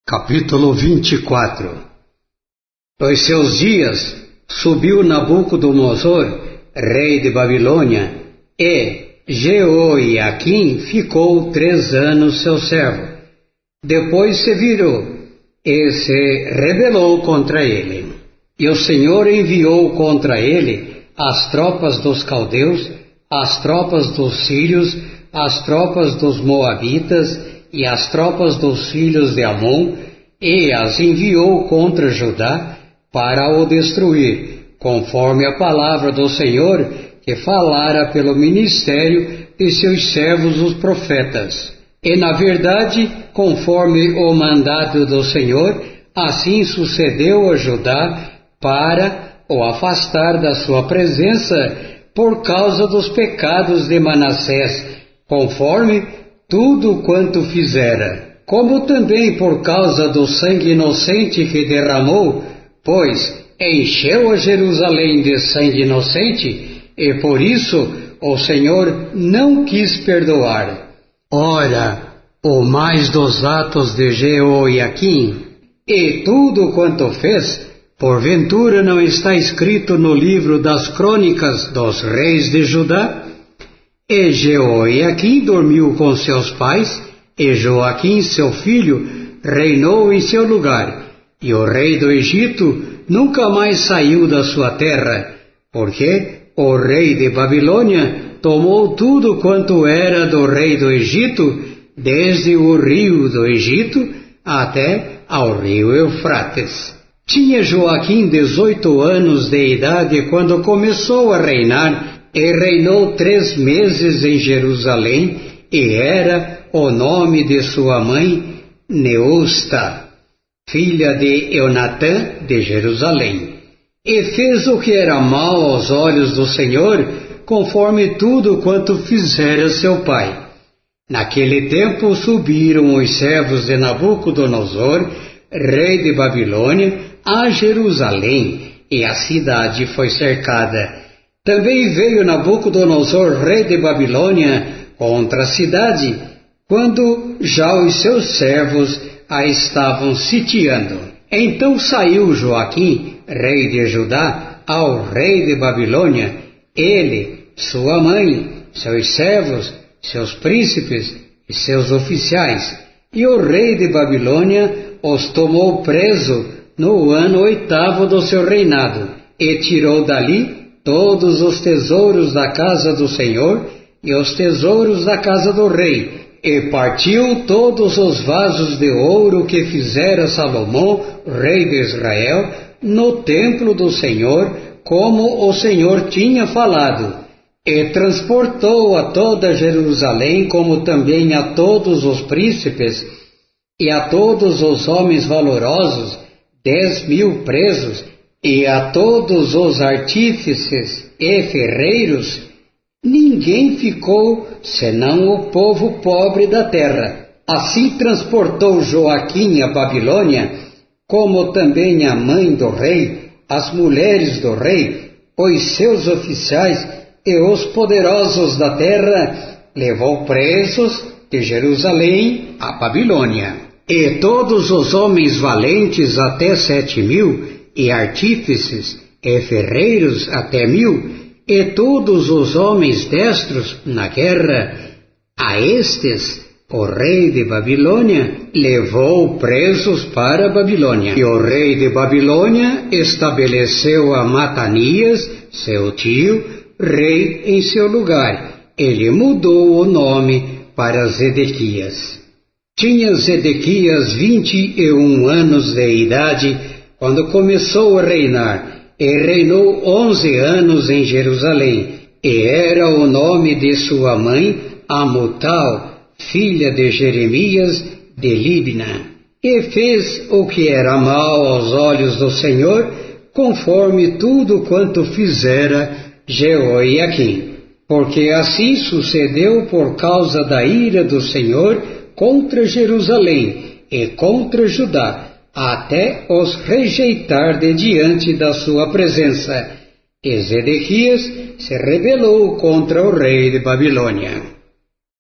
Capítulo 24. Nos seus dias, subiu Nabucodonosor, rei de Babilônia, e Jeoiaquim ficou 3 anos seu servo. Depois se virou e se rebelou contra ele. E o Senhor enviou contra ele as tropas dos caldeus, as tropas dos sírios, as tropas dos moabitas e as tropas dos filhos de Amon, e as enviou contra Judá para o destruir, conforme a palavra do Senhor que falara pelo ministério de seus servos os profetas. E na verdade, conforme o mandado do Senhor, assim sucedeu a Judá para o afastar da sua presença por causa dos pecados de Manassés, conforme tudo quanto fizera, como também por causa do sangue inocente que derramou, pois encheu a Jerusalém de sangue inocente, e por isso o Senhor não quis perdoar. Ora, o mais dos atos de Jeoiaquim, e tudo quanto fez, porventura não está escrito no livro das crônicas dos reis de Judá? E Jeoiaquim dormiu com seus pais, e Joaquim, seu filho, reinou em seu lugar. E o rei do Egito nunca mais saiu da sua terra, porque o rei de Babilônia tomou tudo quanto era do rei do Egito, desde o rio do Egito até ao rio Eufrates. Tinha Joaquim 18 anos de idade quando começou a reinar, e reinou 3 meses em Jerusalém, e era o nome de sua mãe Neusta, filha de Eunatã de Jerusalém. E fez o que era mal aos olhos do Senhor, conforme tudo quanto fizera seu pai. Naquele tempo subiram os servos de Nabucodonosor, rei de Babilônia, a Jerusalém, e a cidade foi cercada. Também veio Nabucodonosor, rei de Babilônia, contra a cidade, quando já os seus servos a estavam sitiando. Então saiu Joaquim, rei de Judá, ao rei de Babilônia, ele, sua mãe, seus servos, seus príncipes e seus oficiais, e o rei de Babilônia os tomou preso no ano 8º do seu reinado, e tirou dali todos os tesouros da casa do Senhor e os tesouros da casa do rei, e partiu todos os vasos de ouro que fizera Salomão, rei de Israel, no templo do Senhor, como o Senhor tinha falado, e transportou a toda Jerusalém, como também a todos os príncipes e a todos os homens valorosos, 10.000 presos, e a todos os artífices e ferreiros. Ninguém ficou, senão o povo pobre da terra. Assim transportou Joaquim a Babilônia, como também a mãe do rei, as mulheres do rei, os seus oficiais e os poderosos da terra, levou presos de Jerusalém a Babilônia. E todos os homens valentes até 7.000, e artífices e ferreiros até 1.000, e todos os homens destros na guerra, a estes o rei de Babilônia levou presos para a Babilônia. E o rei de Babilônia estabeleceu a Matanias, seu tio, rei em seu lugar. Ele mudou o nome para Zedequias. Tinha Zedequias 21 anos de idade quando começou a reinar, e reinou 11 anos em Jerusalém, e era o nome de sua mãe Amutal, filha de Jeremias de Libna. E fez o que era mal aos olhos do Senhor, conforme tudo quanto fizera Jeoiaquim. Porque assim sucedeu por causa da ira do Senhor contra Jerusalém e contra Judá, até os rejeitar de diante da sua presença. E Zedequias se rebelou contra o rei de Babilônia.